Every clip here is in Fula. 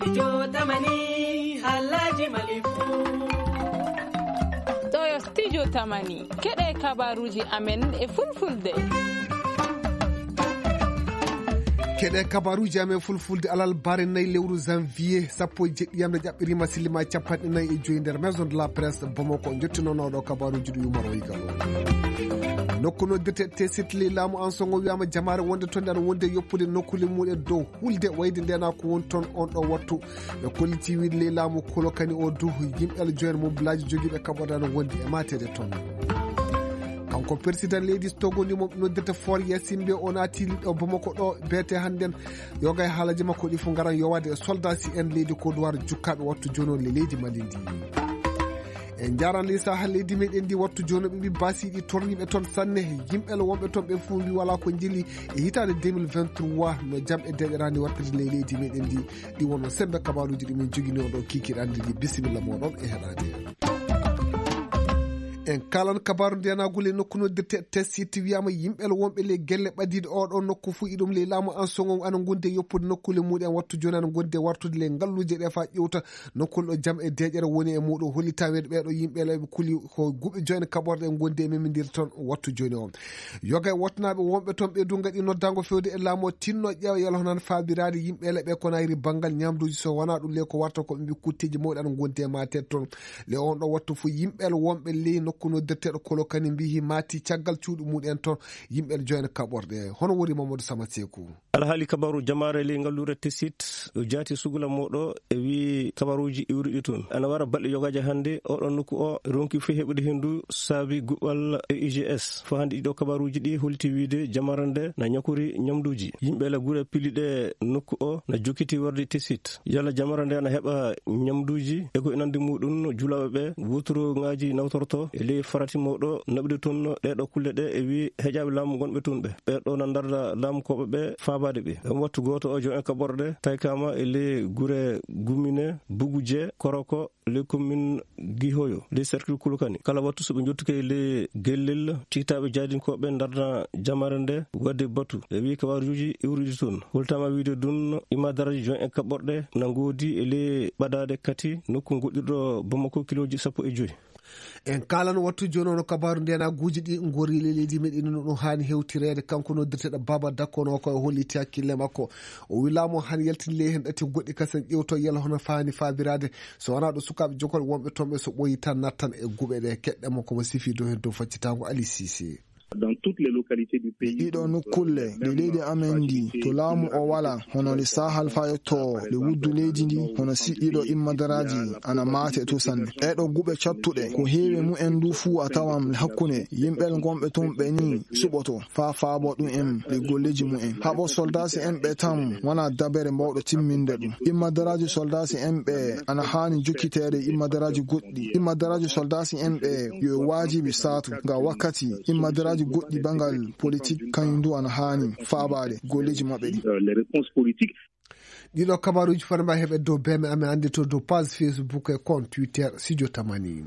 studio tamani halaji malifu to studio tamani kede kabaruji amen e fulfulde keɗe kabaruji amen fulfulde alal bare nayi lewru janvier sappo e jeɗɗiyamde ƴaɓɓirima silima 45 nder maison de la presse Bamako jottinonoɗo kabaruji ɗo yumaro yigal nokku noddirte tesitli laamu en songo wiyama jamare wonde toon aɗa wonde yoppude nokkule muɗe dow hulde wayde ndena ko woni toon on ɗo wattu ɓe kolliti wiide le laamu kolokani o dow yimɓe joyen mobilaji joguiɓe kaɓoɗano wondi e matede toon kanko président leydi Togo ni mo noddirta for yasimbe o naati ɗo Bamako ɗo beete hannden yogay haalaji makko ɗi fof ngaran yowade e soldat si en leydi Côte d'Ivoire jukkaɓe wattu jono le leydi Mali ndi en jaran lisa ha leydi meɗen ndi wattu jono ɓe mbi basiɗi torniɓe toon sanne yimɓele wonɓe toon ɓe fuu mbi wala ko jili e hitande 2023 no jam e deɗerani wattade le leydi meɗen ndi ɗi wonno sembe kabaruji ɗimin jogini o ɗo kikiɗande ndi bisimilla moɗon e heɗade en kalan kabaru ndenagol e nokku noddirte tessiti wiyama yimɓele wonɓe le gelle ɓadiɗe oɗo nokku fuu iɗum le laamu en songo ana gonde yoppude nokkule muɗum wattu joni ana gonde wartude le ngalluje ɗe fa ƴewta nokkule ɗo jaam e deƴere woni e muɗum holli tawede ɓeɗo yimɓele ɓe kuuli ko guɓe joni kaɓorɗe en gondi e memindir toon wattu joni o yoga wattanaɓe wonɓe toon ɓe du gaɗi noddago fewde e laamu o tinno ƴeewa yalo nan fabirade yimɓele ɓe ko nayri banggal ñamduji so wona ɗum le ko warta ko ɓe mbi kuttiji mawɗi ana gondi e matede toon le on ɗo wattu fo yimɓele wonɓe le nokku noddirteɗo kolokani mbihi mati caggal cuuɗi muɗen toon yimɓe joyne kaɓorɗe hono woni Mamadou Sama Sekou alhaali kabaru jamare le ngallure tesit jaati sugula moɗo e wi kabaruji iwriɗi toon ana wara balɗe yogaji hannde oɗon nokku o ronki fe heɓude hendu saabi guɓɓal e IGS fo hannde ɗiɗo kabaruji ɗi holti wiide jamare nde na ñakori ñamduji yimɓele guure piliɗe nokku o na jokkiti warde tesit yalla jamare nde ana heɓa ñamduji e ko inandi muɗum julaɓe ɓe wutoroŋaji nawtorto e ley farati mawɗo naɓde toon ɗeɗo kulle ɗe e wi heƴaɓe laamu gonɓe toon ɓe ɓeɗo na darda laamu koɓe ɓe faabade ɓe ɗum wattu goto o jon en kaɓorɗe taykama e ley gure Gumine Buguje Koroko le commune Gihoyo le cercle Kulukani kala wattu soɓe jottuke e ley gellel ciktaɓe jaadinkoɓe darda jamare nde wadde batu e wi kabaruji iwruji toon holtama wiide dun ima daraji jon en kaɓorɗe na goodi e ley ɓadade kati nokku goɗɗirɗo Bamako kiloji 15 en kalan wattu joni ono kabaru ndena guuji ɗi gori leydi meɗen no ɗum hani hewtirede kanko noddirteɗo Baba Dakkono ko holliti hakkille makko o wilamo han yaltini le hen ɗati goɗɗi kasen ƴewto yala hono fani fabirade so wona ɗo sukaɓe jogoɗe wonɓe toon so ɓoyi tan nattan e guɓe ɗe keɗɗemo komo sifi dow hen dow faccitago Ali Cissé dans toutes les localités du pays ɗiɗo nokkulle ɗe leydi amen ndi to laamu o wala hono le sahal fayotto le wuddu leydi ndi hono siɗɗiɗo immadaraji ana maate to sanne ɗeɗo guɓe cattuɗe ko heewi mu'en du fuu a tawan le hakkunde yimɓel gonɓe toon ɓe ni suɓoto fa faabo ɗum en le golleji mu'en haɓo soldasi en ɓe tan wona dabere mbawɗo timminde ɗum immadaraji soldasi en ɓe ana hani jokkitede immadaraji goɗɗi immadaraji soldasi en ɓe yo wajibi satu nga wakkati immadaraji goɗɗi bangal politique kañum du ana hani faabade golleji maɓɓe ɗi les réponses politiques ɗiɗo kabaruji fana mba heɓe dow beme amen andi to dow page Facebook e compte Twitter Studio Tamani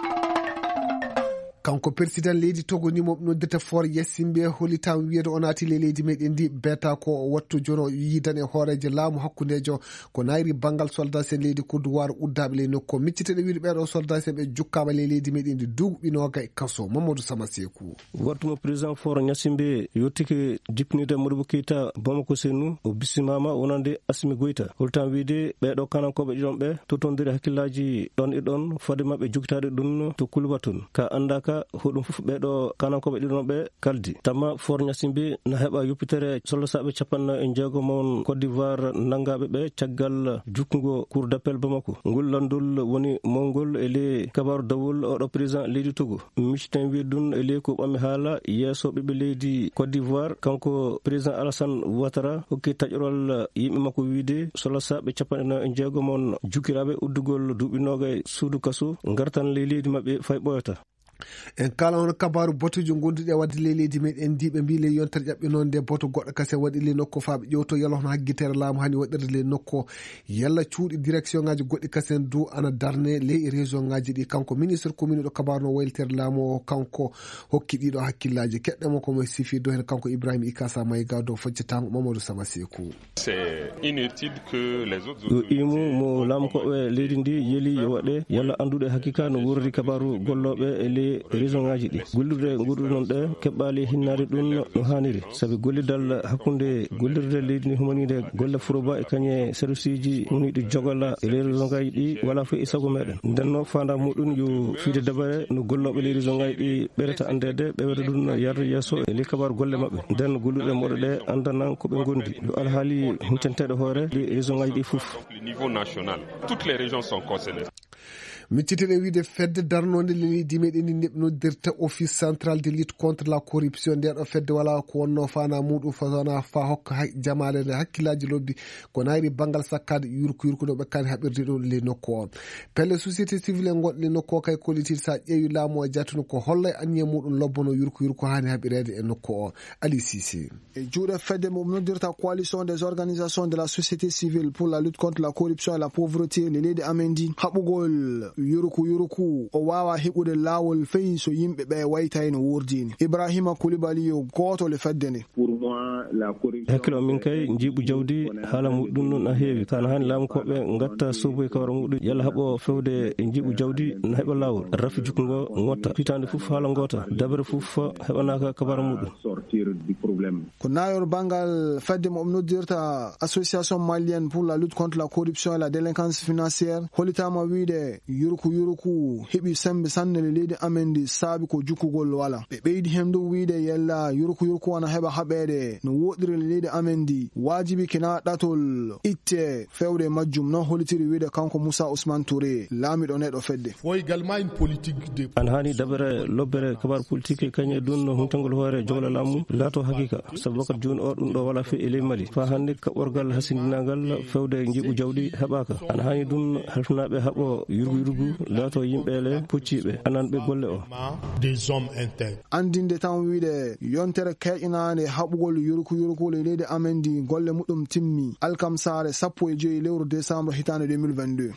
kanko président leydi Togo ni mo noddirta for yessimɓe hollitama wiyede o naati le leydi meɗen ndi beta ko wattu jono yidan e hooreje laamu hakkudejo ko nayri banggal soldat en leydi Côte d'Ivoire uddaɓe le nokku micciteɗe wiide ɓeɗo soldat en ɓe jukkama le leydi meɗen ndi duuɓi noga e kaso Mamadou Sama Sekou wattumo président for ñasimɓe yettike jippinide Modibo Keita Bamako Senu o bisimama wonande Assimi Goïta holtan wiide ɓeɗo kanankoɓe ɗiɗon ɓe totodiri hakkillaji ɗon e ɗon fade mabɓe jokkitade ɗum to Kulubatun ka andaka hoɗum fof ɓeɗo kanankoɓe ɗiɗon ɓe kaldi tamma for ñasimɓe na heɓa yoppitere soldasaɓe 16 mon Côte d'Ivoire nangaɓe ɓe caggal jukkugo cour d'appel Bamako ngol landol woni mawgol e ley kabaru dawol oɗo président leydi Togo micciten wiide ɗum e ley ko ɓammi haala yeeso ɓiɓɓe leydi Côte d'Ivoire kanko président Alassane Ouattara hokki taƴorol yimɓe makko wiide soldasaɓe 16 mon jukkiraɓe uddugol duuɓi noga e suudu kaso gartan ley leydi mabɓe fay ɓoyata en kala on kabaru botujo gondude wadde leydi meɗen diɓe mbi le yontere ƴaɓɓe noon nde boto goɗɗo kase waɗi le nokko faaɓe ƴewto yalahno haggitere laamu hani waɗirde le nokko yalla cuuɗi direction ngaji goɗɗi kasen du ana darne ley région ngaji ɗi kanko ministre commune ɗo kabaru no waylitere laamu o kanko hokki ɗiɗo hakkillaji keɗɗemo komo sifi do hen kanko Ibrahima Ikasa Mayiga dow fojjatango Mamadou Sama Sekou. yo imu mo lamkoɓe leydi ndi yeeli yo waɗe yalla andude hakkika no wurdi kabaru golloɓe e ley région ngaji ɗi gollirde gurɗu noon ɗe keɓɓali hinnade ɗum no hanniri sabi gollidal hakkunde gollirde leydi ndi humanide golle Fouroba e kañe service ji muniɗo jogala e ley région ngaji ɗi wala fof e sago meɗen ndenno fanda muɗum yo fiide dabare no golloɓe ley région ngaji ɗi ɓerata andede ɓewata ɗum yarde yesso e ley kabaru golle mabɓe nden gollirɗe moɗo ɗe andanan koɓe gondi yo alhaali huccanteɗe hoore ley région ngaji ɗi fof. Toutes les régions sont concernées. micciteɗe wiide fedde darnode leydi meɗen ndi neɓnodirta office central de lutte contre la corruption ndeɗo fedde wala ko wonno fana muɗum fana fa hokka jamale nde hakkillaji lobbi ko nayri banggal sakkade yurko no ɓekkani haɓirde ɗo le nokku o pelle société civile gonɗo le nokku o kay kollitir sa ƴeewi laamu o jattuno ko holla e anniye muɗum lobbono yurko hani haɓirede e nokku o Ali Cissé e juuɗe fedde mo noddirta coalition des organisations de la société civile pour la lutte contre la corruption et la pauvreté le leydi amen ndi haɓugol yuruku o wawa heɓude lawol feyi so yimɓe ɓe waytay no wurdini Ibrahima Koulibaly yo goto le fedde nde hakkilo min kay jiiɓu jawdi haala muɗum noon a heewi kana hani laamukoɓe gatta soboye kawra muɗum yalla haaɓo fewde e jiiɓu jawdi na heɓa lawol rafi jukku ngo gotta pitande fof haala gota dabere fof heɓanaka kabara muɗum ko nayor bangal fedde mo noddirta association malienne pour la lutte contre la corruption et la délinquance financière holitama wiide yuruku heɓi sembe sanne le leydi amen ndi saabi ko jukkugol wala ɓe ɓeydi hen ɗum wiide yalla yuruku wana heɓa haɓede no woɗiri le leydi amen ndi wajibi kena ɗatol itte fewde majjum non holitiri wiide kanko Moussa Ousmane Touré laamiɗo neɗo fedde an hani dabere lobbere kabar politique kañe ɗum no huntagol hoore jogla laamu laato hakika sabu wakkati joni o ɗum ɗo wala fe e ley Mali fa hande kaɓorgal hasindinagal fewde jiiɓu jawdi heɓaka an hani ɗum halfunaɓe haaɓo yurgu laato yimɓele pocciɓe ananɓe golle o andinde tan wiide yontere keƴinande haɓugol yuruku le leydi amen ndi golle muɗum timmi alkamsare 15 lewru décembre hitande 2022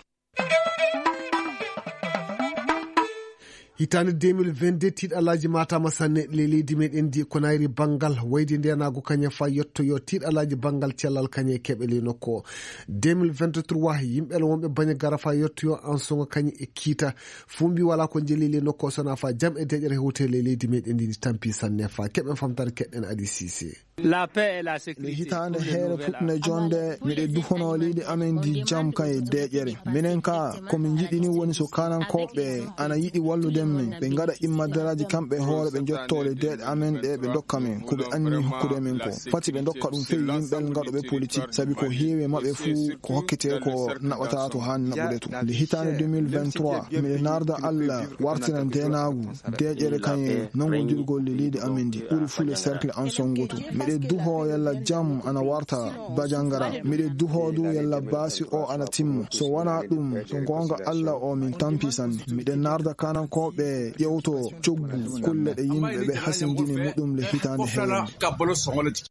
hitande 2022 tiiɗalaji matama sanne le leydi meɗen ndi ko nayri banggal waydi ndenago kañe fa yettoyo tiiɗalaji banggal cellal kañe keɓe le nokku o 2023 yimɓele wonɓe baña gara fa yettoyo en songo kañe e kiita fumbi wala ko jeeli le nokku o sona fa jam e deƴere hewte le leydi meɗen ndi tampi sanne fa keɓen famtare keɗɗen Ali Cissé le hitande heere fuɗɗune jonde miɗe dufono leydi amen ndi jam kan e deƴere minen ka komin jiɗi ni woni so kanankoɓe ana yiɗi wallude ɓe gaɗa immadaraji kamɓe hoore ɓe jottole deɗe amen ɗe ɓe dokka men koɓe anni hokkude men ko fati ɓe dokka ɗum fewi yimɓel gaɗoɓe politique saabi ko heewi mabɓe fuu ko hokkite ko naɓata to hani naɓude to nde hitande 2023 miɗe narda Allah wartina ndenagu deƴere kañe nongodirgol le leydi amen ndi ɓuuri fule cercle en son goto miɗe duho yalla jam ana warta bajangara miɗe duho du yalla baasi o ana timmo so wona ɗum so gonga Allah o min tampi sanne miɗe narda kanankoɓe ɓe ƴewto coggu kulle ɗe yimɓe ɓe hasindini muɗum le hitande heewde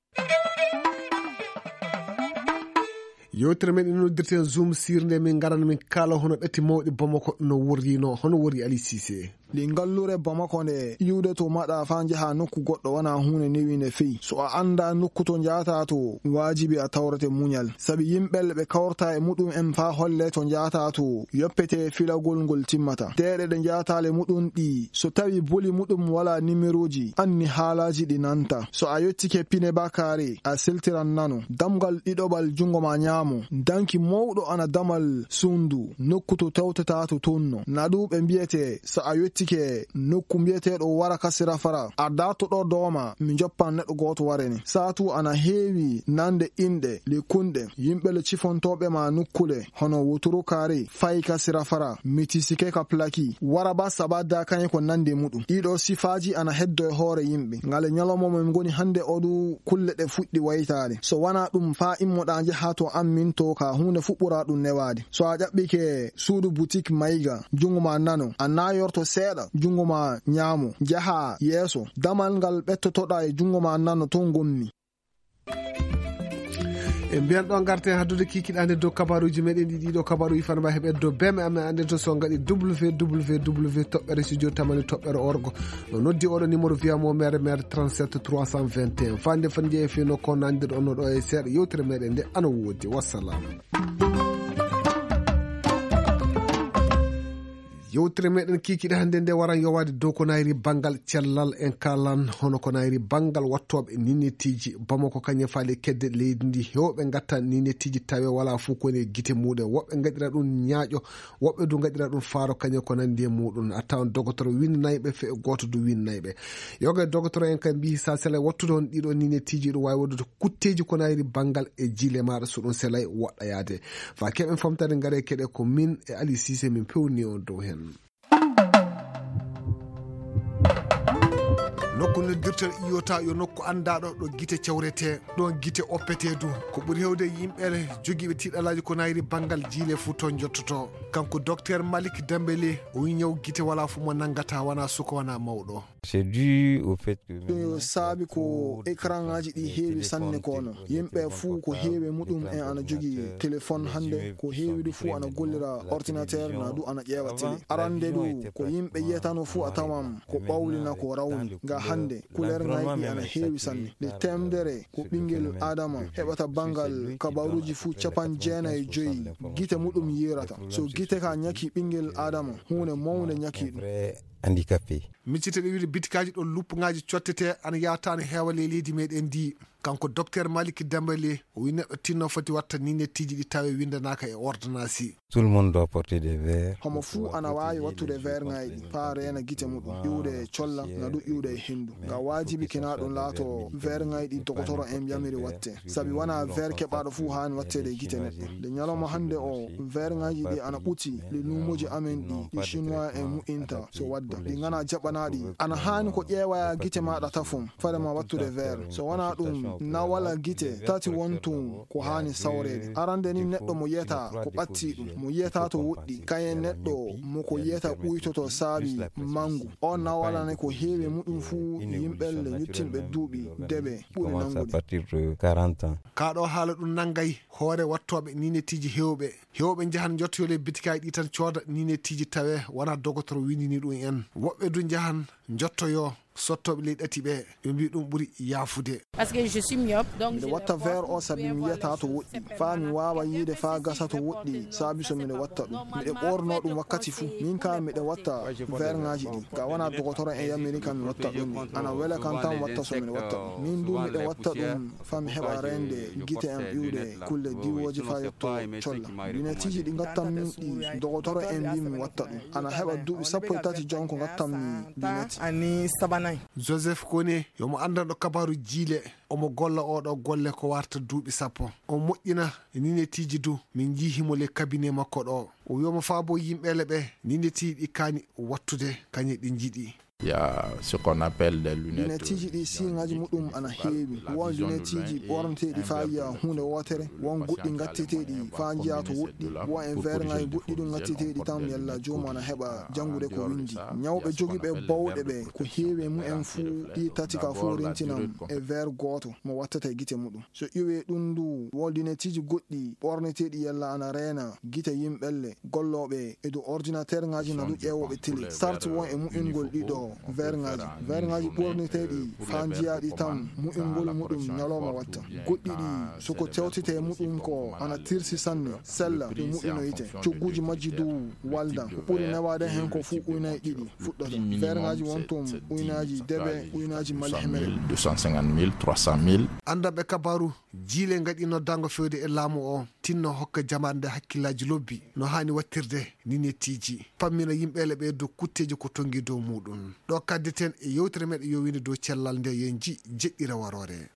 yewtere men noddirten zoom sirde min garana min kala hono ɗatti mawɗi Bamako no wurrino hono wori Ali Cissé li ngallure Bamako nde iwde to maɗa fa jaha nokku goɗɗo wona hunde newinde feyi so a anda nokku to jahata to wajibi a tawrete muñal sabi yimɓel ɓe kawrta e muɗum en fa holle to jahata to yoppete filagol ngol timmata deɗe ɗe jahatale muɗum ɗi so tawi boli muɗum wala numéroji anni haalaji ɗi nanta so a yettike Pine Bakary a seltiran nano damgal ɗiɗoɓal jungo ma ñaamo danki mawɗo ana damal sundu nokku to tawtata to tonno naɗu ɓe mbiyete so a yettike nokku mbiyeteɗo wara kasira fara a datoɗo doma mi joppan neɗɗo goto wareni satu ana heewi nande inɗe lekkunɗe yimɓe le cifontoɓe ma nokkule hono Wotoro Kare fayi kasira fara mitisike ka plaki waraba sabada kañe ko nande muɗum ɗiɗo sifaji ana heddo e hoore yimɓe ngale ñalomo min goni hande oɗu kulle ɗe fuɗɗi waytade so wana ɗum fa immoɗa jaha to ammin to ka hunde fuɓɓura ɗum newade so a ƴaɓɓike suudu boutique Mayiga jungo ma nano a nayorto seeɗa seeɗa jungo ma nyaamo jaha yeeso damal ngal ɓettotoɗa e jungo ma nano ton gonni. e mbiyan ɗo garte haddude kikiɗande dow kabaruji meɗen ɗiɗo kabaruji fanama heɓeddo beme amen anden to so gaɗi www toɓɓere studio tamani toɓɓere orgo no noddi oɗo numéro wiyamo mere 37 321 fande fan jeeyi fino ko nandir onno ɗo e seeɗa yewtere meɗen nde ana woodi. Wassalamu. yewtere meɗen kikiɗe hannde nde waran yowade dow ko nayri banggal cellal en kalan hono ko nayri banggal wattoɓe ninetiji Bamako kañum faali kedde leydi ndi hewɓe gatta ninetiji tawe wala fof koni guite muɗum woɓɓe gaɗira ɗum ñaaƴo woɓɓe du gaɗira ɗum faaro kañum ko nandi e muɗum a tawan dogotor winnayɓe fe goto du winnayɓe yoga dogotor en kam mbi sa sela wattude on ɗiɗo ninetiji ɗum wawi waddude kutteji ko nayri banggal e jile maɗa so ɗum selay woɗɗayade fa keɓen famtade gaare keɗe ko min e Ali Cissé min pewni on dow hen. nokku noddirtel iyota yo nokku andaɗo ɗo guite cewrete ɗon guite oppete du ko ɓuuri hewde yimɓe joguiɓe tiɗalaji ko nayri banggal jiile fuu toon jottoto kanko docteur Malik Dembélé o wi ñaw guite wala fu mo nangata wona suka wona mawɗo. C'est dû au fait que ɗum saabi ko écran ngaji ɗi heewi sanne kono yimɓe fuu ko heewi muɗum en ana jogui téléphone hande ko heewi du fuu ana gollira ordinateur na du ana ƴeewa télé arande du ko yimɓe yiyatano fuu a tawam ko ɓawlina ko rawni nga hande couleur ngaji ana heewi sanne nde temdere ko ɓinguel adama heɓata bangal kabaruji fuu 95 guite muɗum yirata so guite ka ñaki ɓinguel adama hunde mawde ñaki ɗum handicapé. miccite ɗe wiide bitikaji ɗo luppugaji cottete ana yatano heewale leydi meɗen ndi kanko docteur Malik Dembélé o wi neɗɗo tinno foti watta ninettiji ɗi tawe windanaka e ordonnance. Tout le monde doit porter des verres. homo fuu ana wawi wattude verre ngaji pa rena guite muɗum ƴiwde e colla nadu ƴiwde e hendu nga wajibi kena ɗum laato verre ngaji ɗi dogotoro en yamiri watte saabi wona verre keɓaɗo fuu hani wattede e guite neɗɗo nde ñalawma hande o verre ngaji ɗi ana ɓuti le numoji amen ɗi chinois en mu'inta so wadda ɗi gana jaɓanaɗi ana hani ko ƴeewaya guite maɗa tafum fadema wattude verre so wona ɗum na wala guite tati wontum ko hani sawrede arande ni neɗɗo mo yiyata ko ɓatti ɗum mo yiyata to woɗɗi kayen neɗɗo mo ko yiyata ɓuytoto saabi mangu on na walane ko heewi muɗum fuu yimɓelle yettinɓe duuɓi deɓe ɓuri nangude kaɗo haala ɗum naggay hoore wattoɓe ninetiji hewɓe jahan jottoyole bitikaji ɗi tan cooda ninetiji tawe wona dogotor windini ɗum en woɓɓe du jahan jottoyo sottoɓe ley ɗati ɓe ɓe mbi ɗum ɓuuri yaafude parce que je suis myope donc nde watta verre o saabi mi yiyata to woɗɗi fa mi wawa yiide fa gasa to woɗɗi saabi so miɗe watta ɗum miɗe ɓorno ɗum wakkati fuu min ka miɗe watta verre ngaji ɗi ga wona dogotoro en yamiri kam mi watta ɗum ana wela kan tan watta so miɗe watta ɗum min du miɗe watta ɗum fa mi heɓa rende guite en ƴiwde kulle diwoji fa yetto colla lunetiji ɗi gattam min ɗi dogotoro en mbi mi watta ɗum ana heɓa duuɓi 13 jon ko gattammi luneti ani sabanayi Joseph Kone yomo andanɗo kabaru jiile omo golla oɗo golle ko warta duuɓi 10 o moƴƴina ninetiji du min jihimo le cabinet makko ɗo o wiyomo faabo yimɓele ɓe ninetiji ɗi kani wattude kañe ɗi jiiɗi. Il y a ce qu'on appelle des lunettes. Lunetiji ɗi siŋaji muɗum ana heewi won lunetiji ɓorneteɗi fa yiya hunde wotere won goɗɗi gatteteɗi fa jiya to woɗɗi won en verre ngaji goɗɗi ɗum gatteteɗi tan yalla jomum ana heɓa jangude ko windi ñawɓe jogiiɓe bawɗe ɓe ko heewi mumen fuu ɗi tati ka fuu rentinam e verre goto mo wattata e guite muɗum so ƴiwe ɗum du won lunetiji goɗɗi ɓorneteɗi yalla ana reena guite yimɓelle golloɓe e dow ordinateur ngaji nadu ƴeewoɓe télé sarti won e mu'ingol ɗiɗo verre ngaji ɓorneteɗi fa jiyaɗi tan mu'ingol muɗum ñalawma watta goɗɗi ɗi soko tewtete muɗum ko ana tirsi sanne sella ɗo mu'inoyte cogguji majji dow walda ko ɓuri newade hen ko fuu ujunnaje ɗiɗi fuɗɗata verre ngaji wontum ujunnaji deɓe ujunnaji mali hemere 250 000 300 000 andaɓe kabaru jiile gaɗi noddango fewde e laamu o tinno hokka jamande hakkillaji lobbi no hani wattirde ninetiji pammina yimɓele ɓe dow kutteji ko tongi dow muɗum ɗo kaddeten e yewtere meɗen yo winde dow cellal nde yen ji jeɗɗira warore.